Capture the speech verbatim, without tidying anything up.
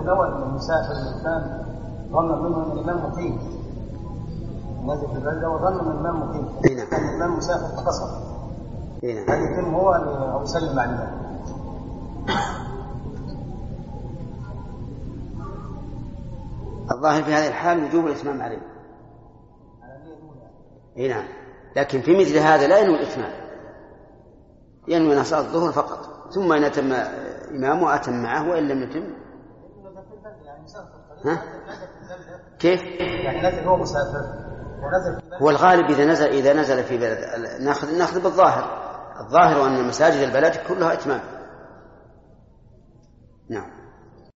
لو المسافر الإنسان ظن منه أن الإمام مقيم نزل في البلد وظن أن الإمام مقيم كان الإمام مسافر فقصر هل يتم هو أو يسلم مع الإمام؟ الظاهر في هذه الحال وجوب الإتمام عليه. اي نعم، لكن في مثل هذا لا ينوي الإتمام، ينوي صلاة الظهر فقط، ثم إن أتم إمامه أتم معه وإن لم يتم. ها؟ كيف؟ يعني نزل هو مسافر ونزل في هو الغالب إذا نزل إذا نزل في بلد ناخذ ناخذ بالظاهر، الظاهر أن مساجد البلد كلها إتمام.